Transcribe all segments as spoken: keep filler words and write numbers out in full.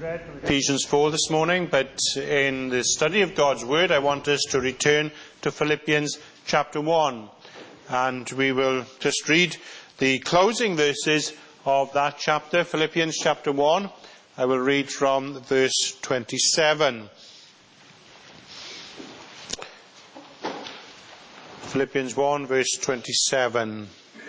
read from Ephesians four this morning, but in the study of God's Word, I want us to return to Philippians chapter one. And we will just read the closing verses of that chapter, Philippians chapter one. I will read from verse twenty-seven. Philippians one, verse twenty-seven.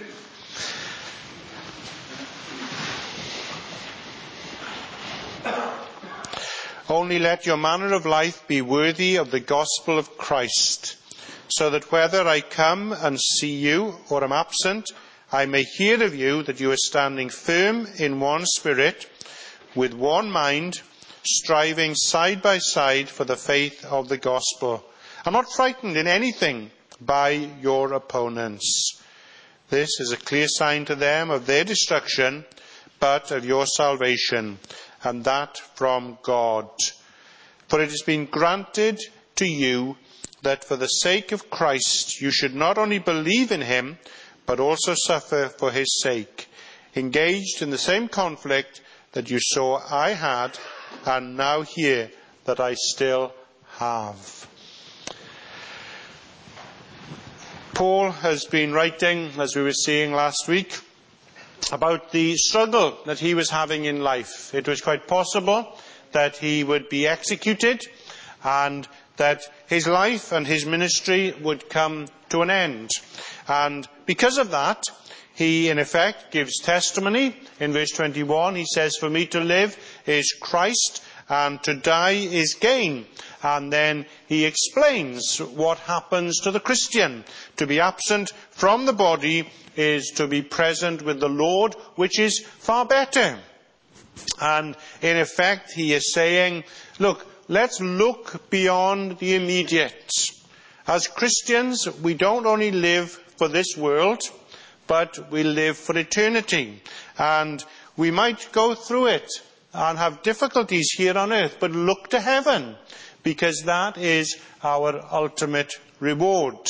Only let your manner of life be worthy of the gospel of Christ, so that whether I come and see you or am absent, I may hear of you that you are standing firm in one spirit, with one mind, striving side by side for the faith of the gospel, and not frightened in anything by your opponents. This is a clear sign to them of their destruction, but of your salvation, and that from God. For it has been granted to you that for the sake of Christ you should not only believe in him, but also suffer for his sake, engaged in the same conflict that you saw I had, and now hear that I still have. Paul has been writing, as we were seeing last week, about the struggle that he was having in life. It was quite possible that he would be executed and that his life and his ministry would come to an end. And because of that, he in effect gives testimony. In verse twenty-one, he says, "For me to live is Christ, and to die is gain." And then he explains what happens to the Christian. To be absent from the body is to be present with the Lord, which is far better. And in effect, he is saying, look, let's look beyond the immediate. As Christians, we don't only live for this world, but we live for eternity. And we might go through it and have difficulties here on earth, but look to heaven, because that is our ultimate reward.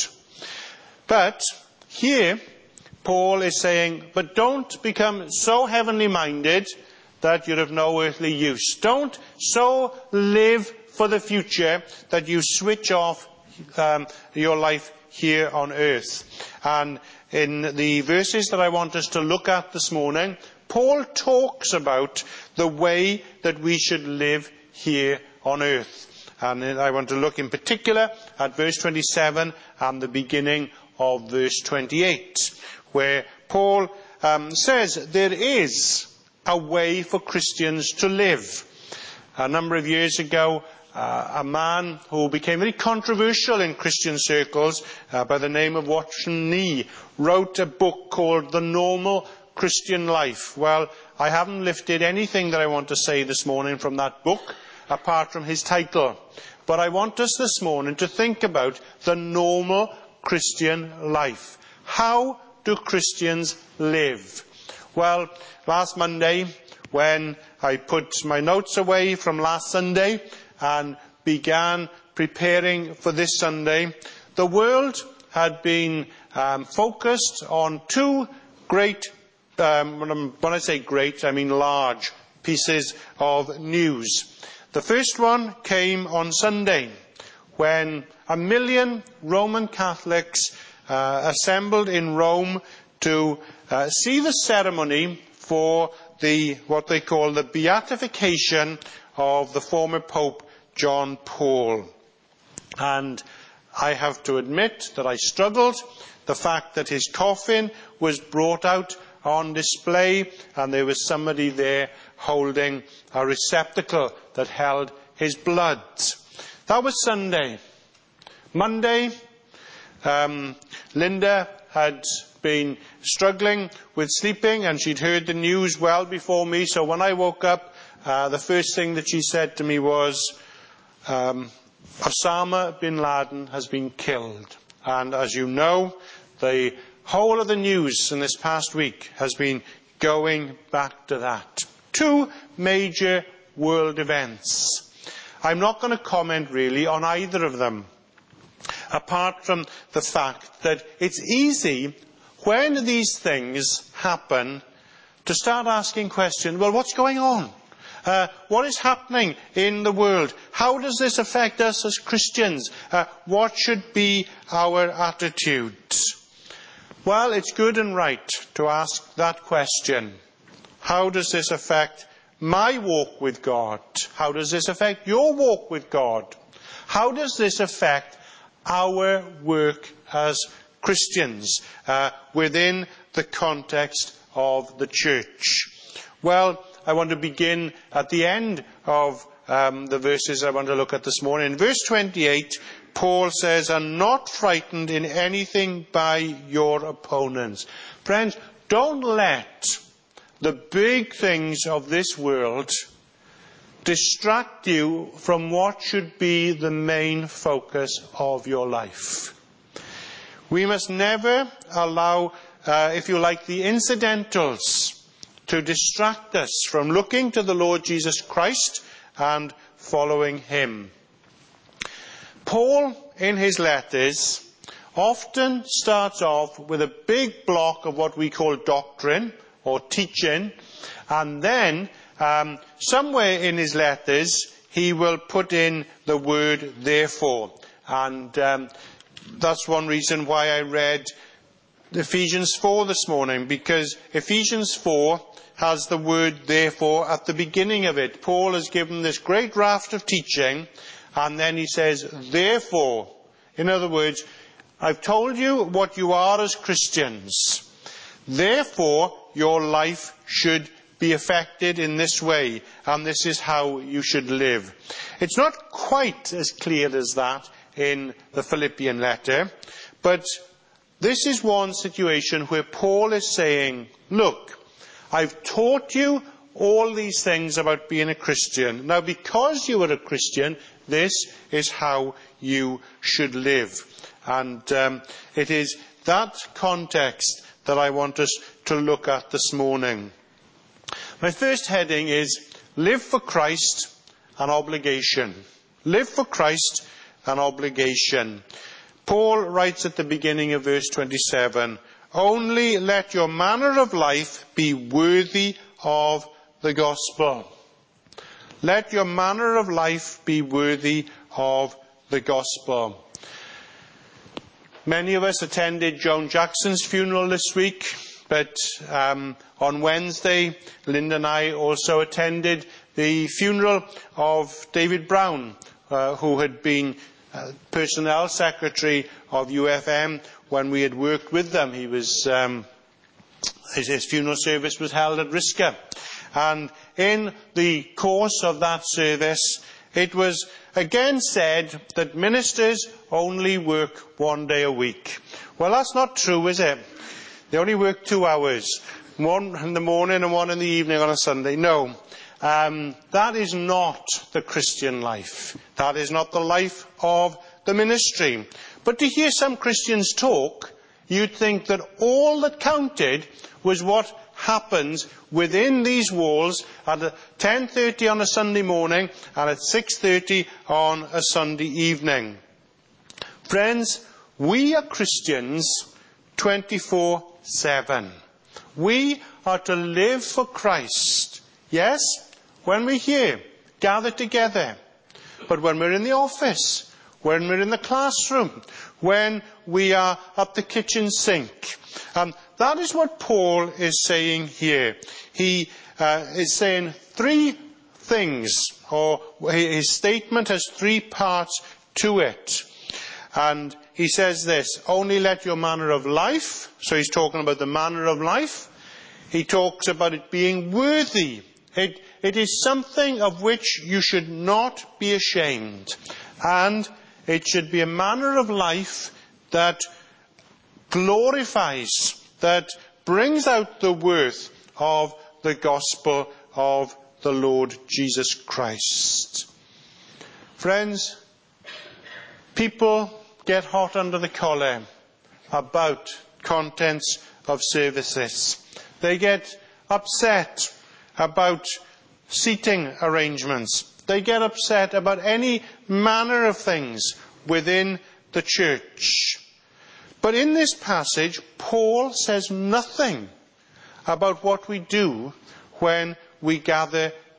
But here, Paul is saying, but don't become so heavenly minded that you're of no earthly use. Don't so live for the future that you switch off um, your life here on earth. And in the verses that I want us to look at this morning, Paul talks about the way that we should live here on earth. And I want to look in particular at verse twenty-seven and the beginning of verse twenty-eight, where Paul um, says there is a way for Christians to live. A number of years ago, uh, a man who became very controversial in Christian circles uh, by the name of Watson Nee wrote a book called The Normal Christian Life. Well, I haven't lifted anything that I want to say this morning from that book, apart from his title. But I want us this morning to think about the normal Christian life. How do Christians live? Well, last Monday, when I put my notes away from last Sunday and began preparing for this Sunday, the world had been um, focused on two great, um, when I say great, I mean large pieces of news. The first one came on Sunday, when a million Roman Catholics uh, assembled in Rome to uh, see the ceremony for the what they call the beatification of the former Pope John Paul. And I have to admit that I struggled. The fact that his coffin was brought out on display and there was somebody there holding a receptacle that held his blood. That was Sunday. Monday, um, Linda had been struggling with sleeping and she'd heard the news well before me. So when I woke up, uh, the first thing that she said to me was, um, Osama bin Laden has been killed. And as you know, the whole of the news in this past week has been going back to that. Two major world events. I'm not going to comment really on either of them, apart from the fact that it's easy when these things happen to start asking questions, well, what's going on? Uh, what is happening in the world? How does this affect us as Christians? Uh, what should be our attitude? Well, it's good and right to ask that question. How does this affect my walk with God? How does this affect your walk with God? How does this affect our work as Christians uh, within the context of the church? Well, I want to begin at the end of um, the verses I want to look at this morning. In verse twenty-eight, Paul says, "And not frightened in anything by your opponents." Friends, don't let the big things of this world distract you from what should be the main focus of your life. We must never allow, uh, if you like, the incidentals to distract us from looking to the Lord Jesus Christ and following him. Paul, in his letters, often starts off with a big block of what we call doctrine or teaching, and then um, somewhere in his letters he will put in the word therefore. And um, that's one reason why I read Ephesians four this morning, because Ephesians four has the word therefore at the beginning of it. Paul has given this great raft of teaching, and then he says therefore. In other words, I've told you what you are as Christians. Therefore, your life should be affected in this way, and this is how you should live. It's not quite as clear as that in the Philippian letter, but this is one situation where Paul is saying, look, I've taught you all these things about being a Christian. Now, because you are a Christian, this is how you should live. And um, it is that context that I want us to look at this morning. My first heading is live for Christ, an obligation. Live for Christ, an obligation. Paul writes at the beginning of verse twenty-seven, "Only let your manner of life be worthy of the gospel." Let your manner of life be worthy of the gospel. Many of us attended Joan Jackson's funeral this week, but um, on Wednesday, Linda and I also attended the funeral of David Brown, uh, who had been uh, personnel secretary of U F M when we had worked with them. He was um, his, his funeral service was held at Risca, and in the course of that service, it was again said that ministers only work one day a week. Well, that's not true, is it? They only work two hours, one in the morning and one in the evening on a Sunday. No, um, that is not the Christian life. That is not the life of the ministry. But to hear some Christians talk, you'd think that all that counted was what happens within these walls at ten thirty on a Sunday morning and at six thirty on a Sunday evening. Friends, we are Christians twenty-four seven. We are to live for Christ. Yes, when we're here, gathered together. But when we're in the office, when we're in the classroom, when we are at the kitchen sink. Um, that is what Paul is saying here. He uh, is saying three things, or his statement has three parts to it. And he says this, only let your manner of life, so he's talking about the manner of life. He talks about it being worthy. It, it is something of which you should not be ashamed. And it should be a manner of life that glorifies, that brings out the worth of the gospel of the Lord Jesus Christ. Friends, people get hot under the collar about contents of services. They get upset about seating arrangements. They get upset about any manner of things within the church. But in this passage, Paul says nothing about what we do when we gather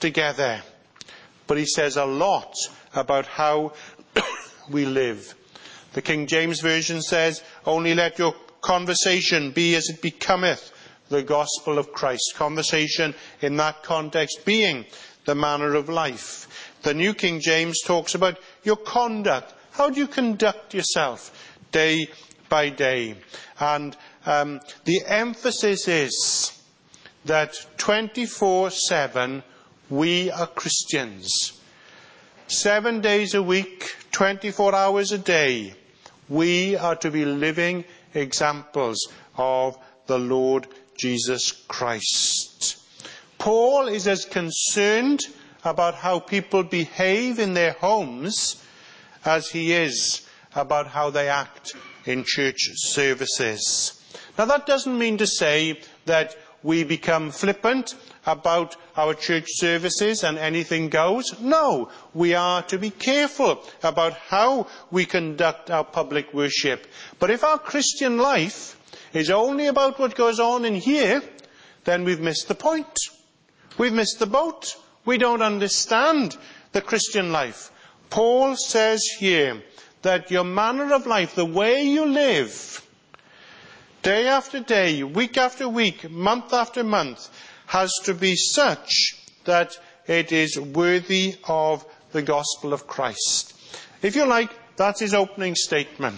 together. But he says a lot about how we live. The King James Version says, only let your conversation be as it becometh the gospel of Christ. Conversation in that context being the manner of life. The New King James talks about your conduct. How do you conduct yourself day by day? And um, the emphasis is that twenty-four seven we are Christians. Seven days a week, twenty-four hours a day, we are to be living examples of the Lord Jesus Christ. Paul is as concerned about how people behave in their homes as he is about how they act in church services. Now that doesn't mean to say that we become flippant about our church services and anything goes. No, we are to be careful about how we conduct our public worship. But if our Christian life is only about what goes on in here, then we've missed the point. We've missed the boat. We don't understand the Christian life. Paul says here that your manner of life, the way you live, day after day, week after week, month after month, has to be such that it is worthy of the gospel of Christ. If you like, that's his opening statement.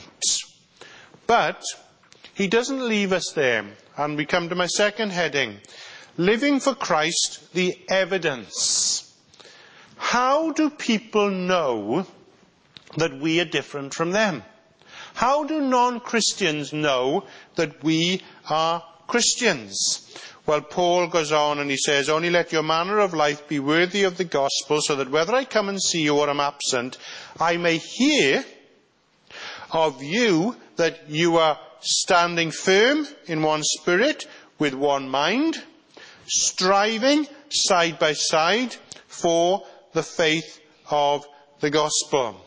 But he doesn't leave us there. And we come to my second heading. Living for Christ, the evidence. How do people know that we are different from them? How do non-Christians know that we are Christians? Well, Paul goes on and he says, only let your manner of life be worthy of the gospel, so that whether I come and see you or am absent, I may hear of you that you are standing firm in one spirit, with one mind, striving side by side for the faith of the gospel.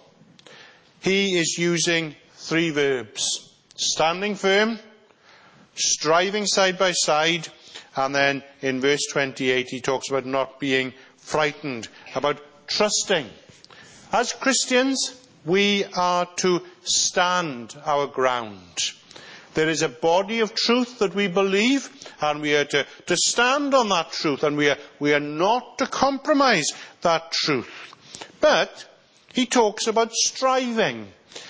He is using three verbs: standing firm, striving side by side, and then in verse twenty-eight he talks about not being frightened, about trusting. As Christians, we are to stand our ground. There is a body of truth that we believe, and we are to, to stand on that truth, and we are, we are not to compromise that truth. But he talks about striving.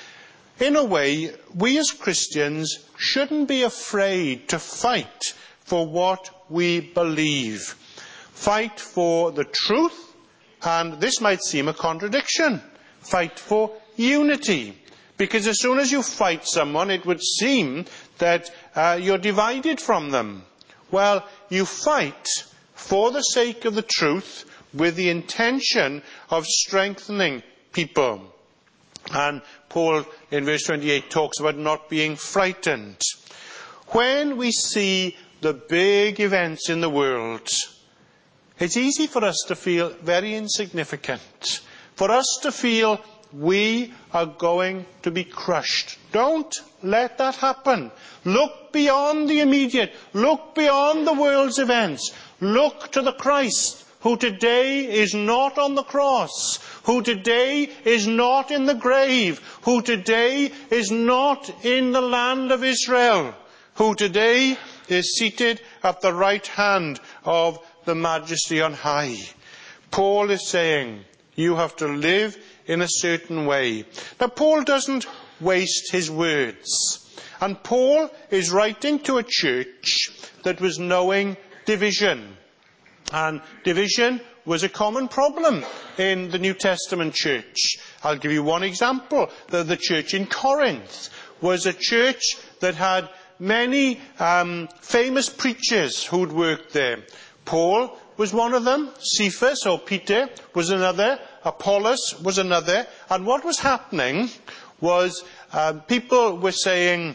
In a way, we as Christians shouldn't be afraid to fight for what we believe. Fight for the truth, and this might seem a contradiction. Fight for unity. Because as soon as you fight someone, it would seem that uh, you're divided from them. Well, you fight for the sake of the truth with the intention of strengthening people. And Paul in verse twenty-eight talks about not being frightened. When we see the big events in the world, it's easy for us to feel very insignificant. For us to feel we are going to be crushed. Don't let that happen. Look beyond the immediate. Look beyond the world's events. Look to the Christ who today is not on the cross, who today is not in the grave, who today is not in the land of Israel, who today is seated at the right hand of the Majesty on high. Paul is saying, you have to live in a certain way. Now, Paul doesn't waste his words. And Paul is writing to a church that was knowing division. And division was a common problem in the New Testament church. I'll give you one example. The, the church in Corinth was a church that had many um, famous preachers who'd worked there. Paul was one of them. Cephas, or Peter, was another. Apollos was another. And what was happening was um, people were saying,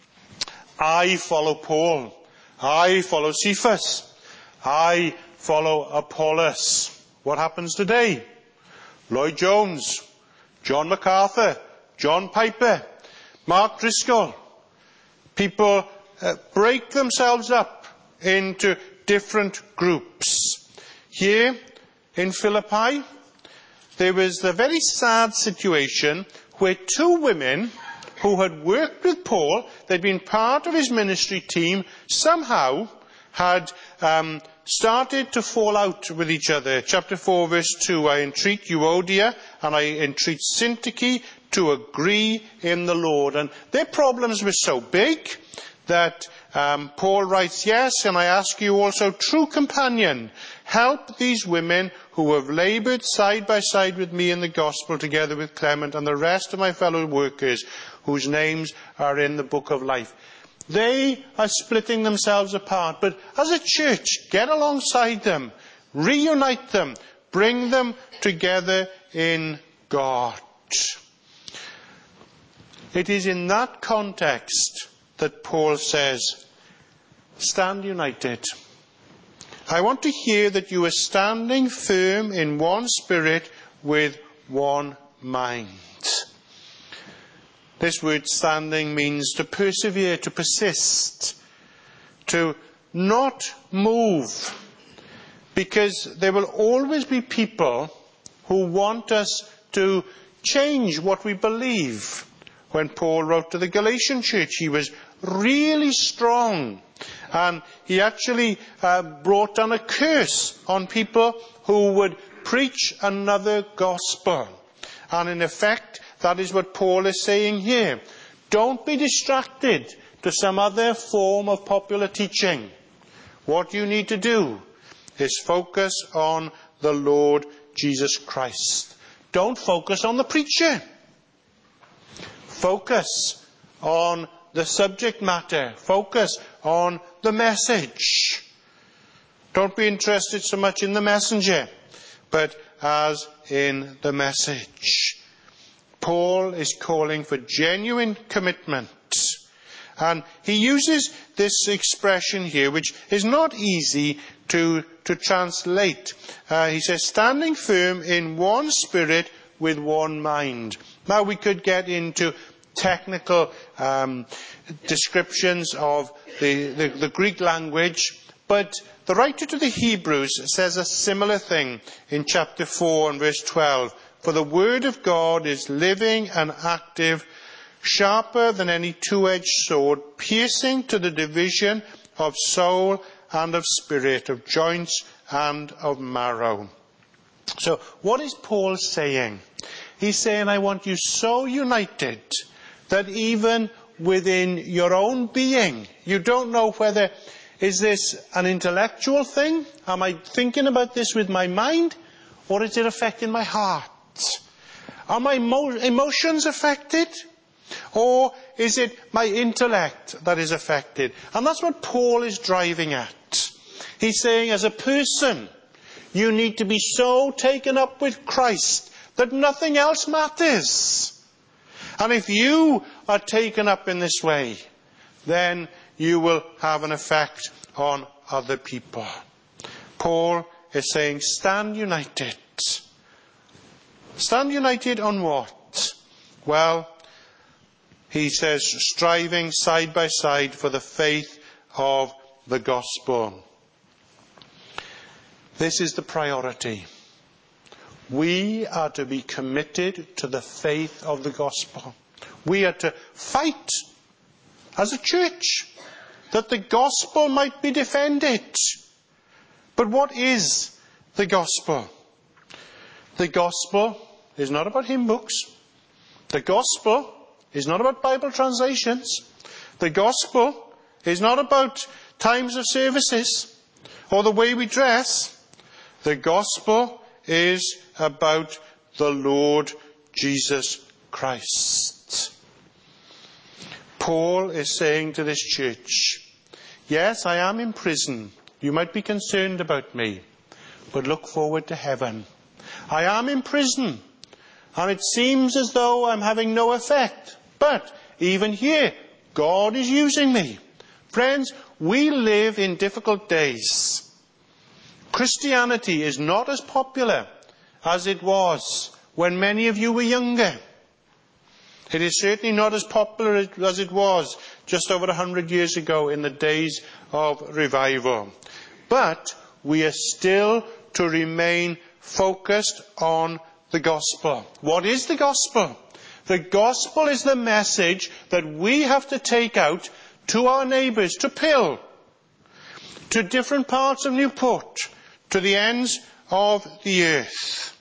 I follow Paul. I follow Cephas. I follow Apollos. What happens today? Lloyd Jones, John MacArthur, John Piper, Mark Driscoll. People uh, break themselves up into different groups. Here in Philippi, there was the very sad situation where two women who had worked with Paul, they'd been part of his ministry team, somehow had um, started to fall out with each other. Chapter four, verse two, I entreat Euodia and I entreat Syntyche to agree in the Lord. And their problems were so big that um, Paul writes, yes, and I ask you also, true companion, help these women who have laboured side by side with me in the gospel, together with Clement and the rest of my fellow workers, whose names are in the book of life. They are splitting themselves apart, but as a church, get alongside them, reunite them, bring them together in God. It is in that context that Paul says, stand united. I want to hear that you are standing firm in one spirit with one mind. This word standing means to persevere, to persist, to not move, because there will always be people who want us to change what we believe. When Paul wrote to the Galatian church, he was really strong, and he actually uh, brought down a curse on people who would preach another gospel. And in effect, that is what Paul is saying here. Don't be distracted to some other form of popular teaching. What you need to do is focus on the Lord Jesus Christ. Don't focus on the preacher. Focus on the subject matter. Focus on the message. Don't be interested so much in the messenger, but as in the message. Paul is calling for genuine commitment. And he uses this expression here, which is not easy to, to translate. Uh, he says, standing firm in one spirit with one mind. Now we could get into technical um, descriptions of the, the, the Greek language, but the writer to the Hebrews says a similar thing in chapter four and verse twelve. For the word of God is living and active, sharper than any two-edged sword, piercing to the division of soul and of spirit, of joints and of marrow. So what is Paul saying? He's saying, I want you so united that even within your own being, you don't know whether, is this an intellectual thing? Am I thinking about this with my mind? Or is it affecting my heart? Are my emo- emotions affected? Or is it my intellect that is affected? And that's what Paul is driving at. He's saying, as a person, you need to be so taken up with Christ that nothing else matters. And if you are taken up in this way, then you will have an effect on other people. Paul is saying, stand united. Stand united on what? Well, he says, striving side by side for the faith of the gospel. This is the priority. We are to be committed to the faith of the gospel. We are to fight as a church that the gospel might be defended. But what is the gospel? The gospel is not about hymn books. The gospel is not about Bible translations. The gospel is not about times of services or the way we dress. The gospel is about the Lord Jesus Christ. Paul is saying to this church, yes, I am in prison. You might be concerned about me, but look forward to heaven. I am in prison, and it seems as though I'm having no effect. But even here, God is using me. Friends, we live in difficult days. Christianity is not as popular as it was when many of you were younger. It is certainly not as popular as it was just over a hundred years ago in the days of revival. But we are still to remain focused on the gospel. What is the gospel? The gospel is the message that we have to take out to our neighbours, to Pill, to different parts of Newport, to the ends of the earth.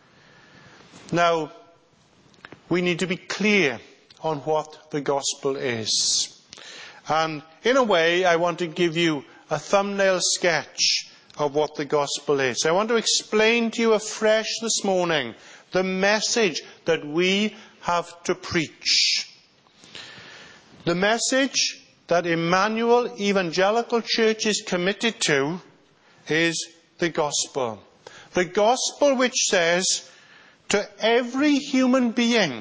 Now, we need to be clear on what the gospel is. And in a way, I want to give you a thumbnail sketch of what the gospel is. I want to explain to you afresh this morning the message that we have to preach. The message that Emmanuel Evangelical Church is committed to is the gospel. The gospel which says to every human being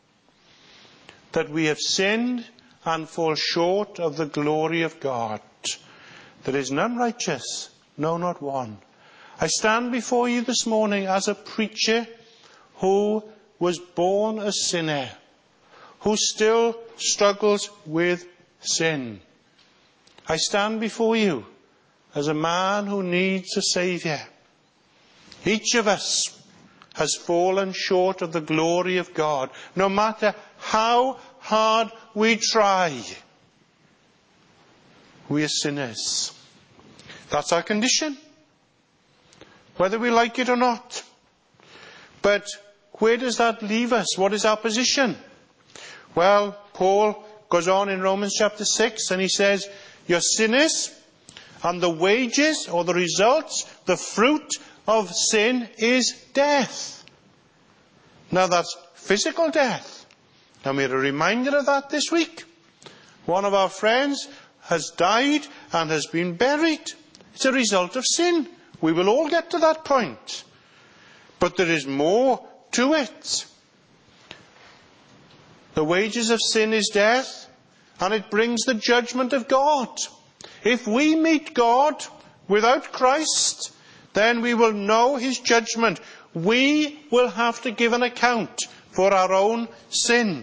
that we have sinned and fall short of the glory of God. There is none righteous, no, not one. I stand before you this morning as a preacher who was born a sinner, who still struggles with sin. I stand before you as a man who needs a Saviour. Each of us has fallen short of the glory of God, no matter how hard we try. We are sinners. That's our condition, whether we like it or not. But where does that leave us? What is our position? Well, Paul goes on in Romans chapter six and he says, you're sinners, and the wages or the results, the fruit of sin is death. Now that's physical death. And we're reminded of that this week. One of our friends has died and has been buried. It's a result of sin. We will all get to that point. But there is more to it. The wages of sin is death, and it brings the judgment of God. If we meet God without Christ, then we will know his judgment. We will have to give an account for our own sin.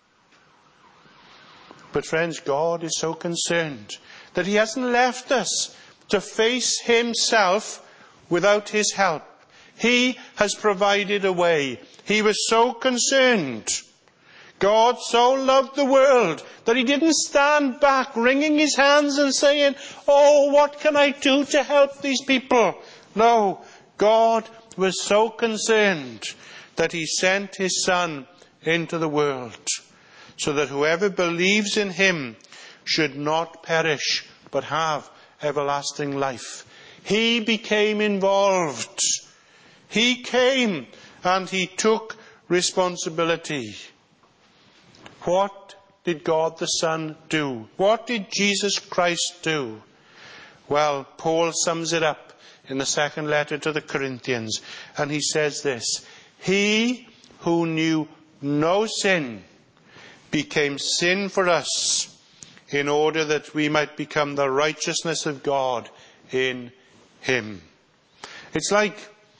But friends, God is so concerned that he hasn't left us to face himself without his help. He has provided a way. He was so concerned. God so loved the world that he didn't stand back wringing his hands and saying, oh, what can I do to help these people? No, God was so concerned that he sent his Son into the world so that whoever believes in him should not perish but have everlasting life. He became involved. He came and he took responsibility. What did God the Son do? What did Jesus Christ do? Well, Paul sums it up in the second letter to the Corinthians, and he says this: he who knew no sin became sin for us in order that we might become the righteousness of God in him. It's like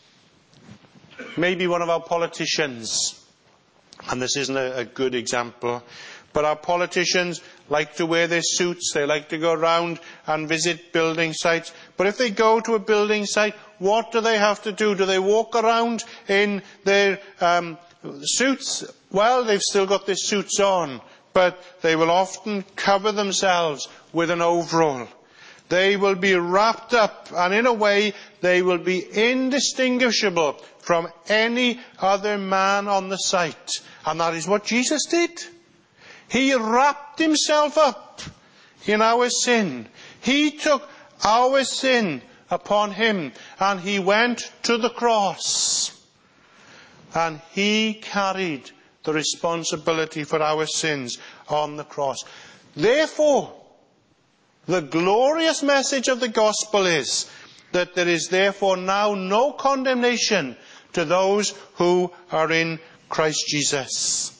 maybe one of our politicians, and this isn't a, a good example, but our politicians like to wear their suits, they like to go around and visit building sites. But if they go to a building site, what do they have to do? Do they walk around in their um, suits? Well, they've still got their suits on, but they will often cover themselves with an overall. They will be wrapped up, and in a way they will be indistinguishable from any other man on the site. And that is what Jesus did. He wrapped himself up in our sin. He took our sin upon him and he went to the cross. And he carried the responsibility for our sins on the cross. Therefore, the glorious message of the gospel is that there is therefore now no condemnation to those who are in Christ Jesus.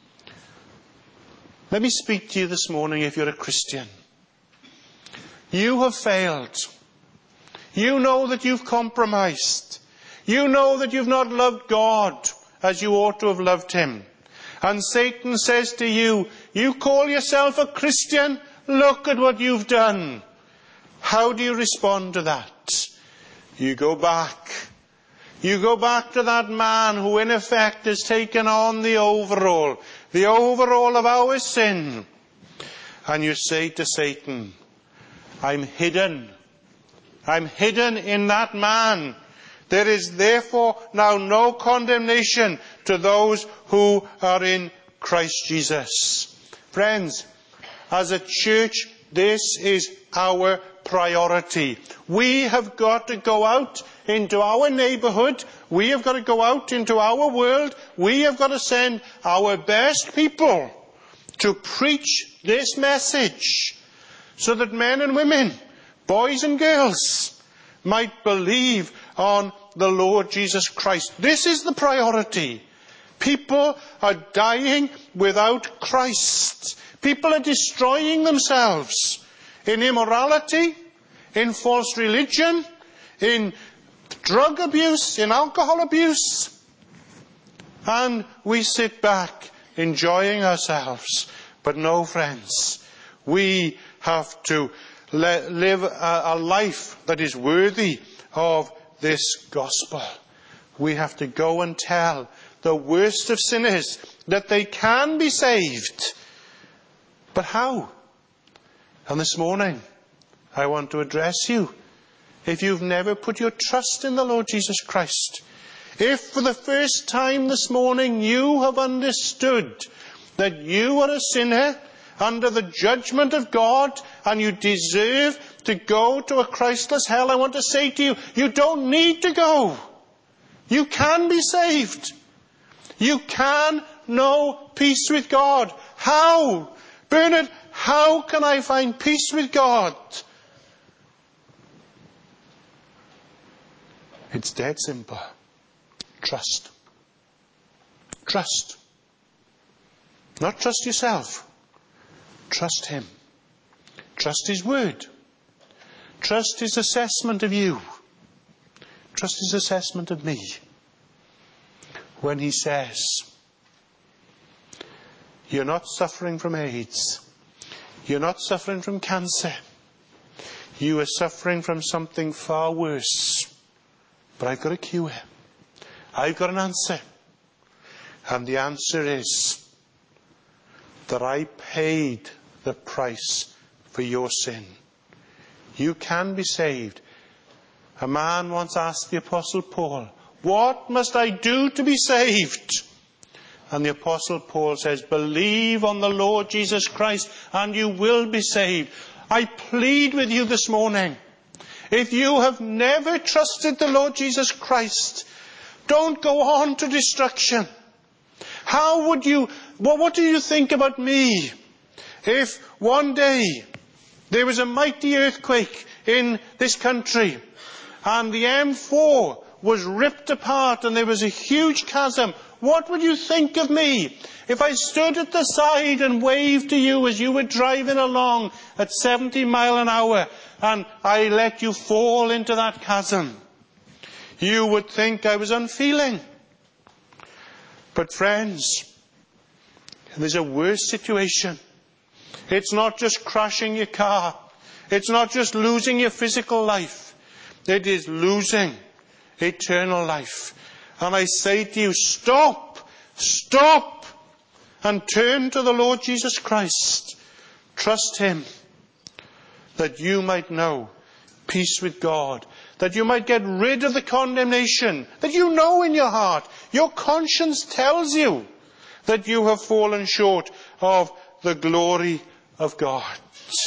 Let me speak to you this morning if you're a Christian. You have failed. You know that you've compromised. You know that you've not loved God as you ought to have loved him. And Satan says to you, you call yourself a Christian? Look at what you've done. How do you respond to that? You go back. You go back to that man who in effect has taken on the overall, the overall of our sin. And you say to Satan, I'm hidden. I'm hidden in that man. There is therefore now no condemnation to those who are in Christ Jesus. Friends, as a church, this is our priority. We have got to go out into our neighbourhood. We have got to go out into our world. We have got to send our best people to preach this message so that men and women, boys and girls, might believe on the Lord Jesus Christ. This is the priority. People are dying without Christ. People are destroying themselves in immorality, in false religion, in drug abuse, in alcohol abuse. And we sit back enjoying ourselves. But no, friends, we have to le- live a, a life that is worthy of this gospel. We have to go and tell the worst of sinners that they can be saved. But how? And this morning, I want to address you. If you've never put your trust in the Lord Jesus Christ, if for the first time this morning you have understood that you are a sinner under the judgment of God and you deserve to go to a Christless hell, I want to say to you, you don't need to go. You can be saved. You can know peace with God. How? Bernard, how can I find peace with God? It's dead simple. Trust. Trust. Not trust yourself. Trust Him. Trust His word. Trust His assessment of you. Trust His assessment of me. When He says, you're not suffering from AIDS. You're not suffering from cancer. You are suffering from something far worse. But I've got a cure. I've got an answer. And the answer is that I paid the price for your sin. You can be saved. A man once asked the Apostle Paul, what must I do to be saved? And the Apostle Paul says, believe on the Lord Jesus Christ and you will be saved. I plead with you this morning, if you have never trusted the Lord Jesus Christ, don't go on to destruction. How would you, well, what do you think about me if one day there was a mighty earthquake in this country and the M four was ripped apart and there was a huge chasm? What would you think of me if I stood at the side and waved to you as you were driving along at seventy miles an hour and I let you fall into that chasm? You would think I was unfeeling. But friends, there's a worse situation. It's not just crashing your car. It's not just losing your physical life. It is losing eternal life. And I say to you, stop, stop, and turn to the Lord Jesus Christ. Trust Him, that you might know peace with God, that you might get rid of the condemnation that you know in your heart. Your conscience tells you that you have fallen short of the glory of God.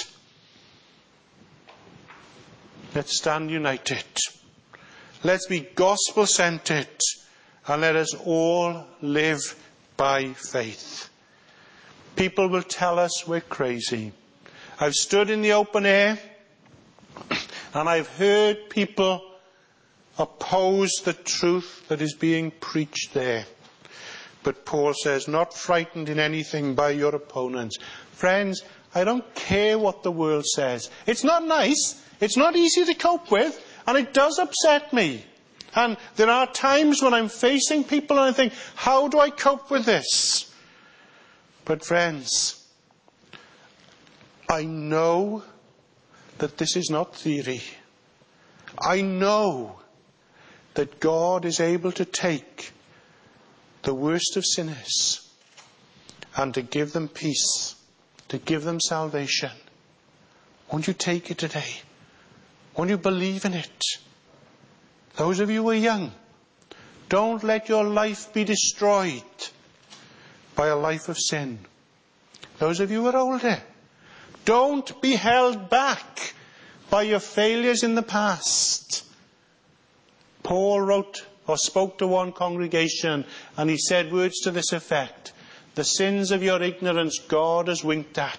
Let's stand united. Let's be gospel-centered. And let us all live by faith. People will tell us we're crazy. I've stood in the open air and I've heard people oppose the truth that is being preached there. But Paul says, not frightened in anything by your opponents. Friends, I don't care what the world says. It's not nice. It's not easy to cope with. And it does upset me. And there are times when I'm facing people and I think, how do I cope with this? But friends, I know that this is not theory. I know that God is able to take the worst of sinners and to give them peace, to give them salvation. Won't you take it today? Won't you believe in it? Those of you who are young, don't let your life be destroyed by a life of sin. Those of you who are older, don't be held back by your failures in the past. Paul wrote or spoke to one congregation and he said words to this effect: the sins of your ignorance God has winked at.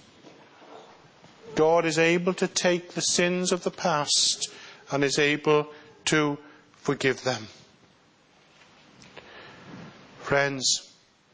God is able to take the sins of the past and is able to forgive them. Friends,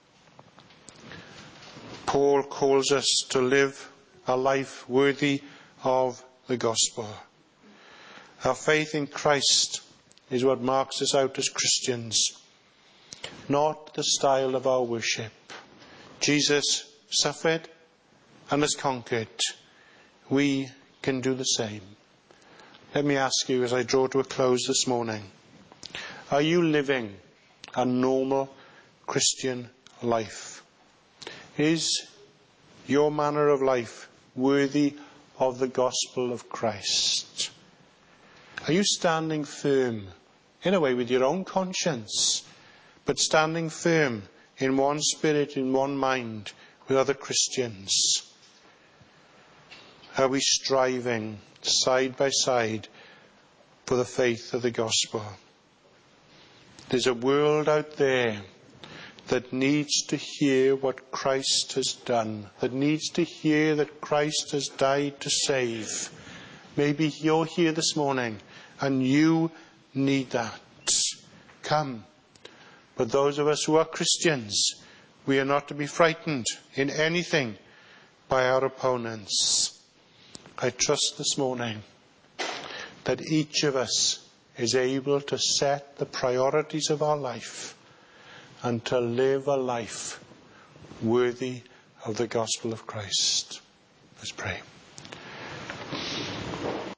Paul calls us to live a life worthy of the gospel. Our faith in Christ is what marks us out as Christians, not the style of our worship. Jesus suffered and has conquered. We can do the same. Let me ask you as I draw to a close this morning, are you living a normal Christian life? Is your manner of life worthy of the gospel of Christ? Are you standing firm, in a way with your own conscience, but standing firm in one spirit, in one mind with other Christians? Are we striving side by side for the faith of the gospel? There's a world out there that needs to hear what Christ has done, that needs to hear that Christ has died to save. Maybe you're here this morning and you need that. Come. But those of us who are Christians, we are not to be frightened in anything by our opponents. I trust this morning that each of us is able to set the priorities of our life and to live a life worthy of the gospel of Christ. Let's pray.